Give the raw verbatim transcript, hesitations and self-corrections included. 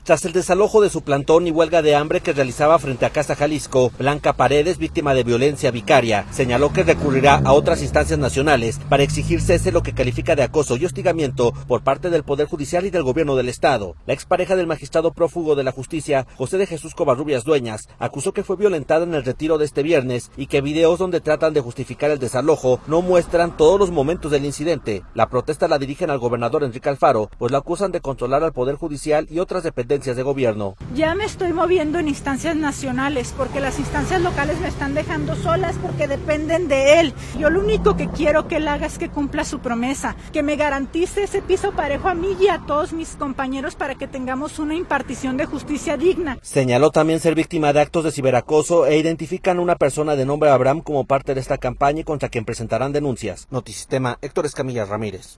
Tras el desalojo de su plantón y huelga de hambre que realizaba frente a Casa Jalisco, Blanca Paredes, víctima de violencia vicaria, señaló que recurrirá a otras instancias nacionales para exigir cese lo que califica de acoso y hostigamiento por parte del Poder Judicial y del Gobierno del Estado. La expareja del magistrado prófugo de la justicia, José de Jesús Covarrubias Dueñas, acusó que fue violentada en el retiro de este viernes y que videos donde tratan de justificar el desalojo no muestran todos los momentos del incidente. La protesta la dirigen al gobernador Enrique Alfaro, pues la acusan de controlar al Poder Judicial y otras dependencias de gobierno. Ya me estoy moviendo en instancias nacionales porque las instancias locales me están dejando solas porque dependen de él. Yo lo único que quiero que él haga es que cumpla su promesa, que me garantice ese piso parejo a mí y a todos mis compañeros para que tengamos una impartición de justicia digna. Señaló también ser víctima de actos de ciberacoso e identifican a una persona de nombre Abraham como parte de esta campaña y contra quien presentarán denuncias. Notisistema, Héctor Escamilla Ramírez.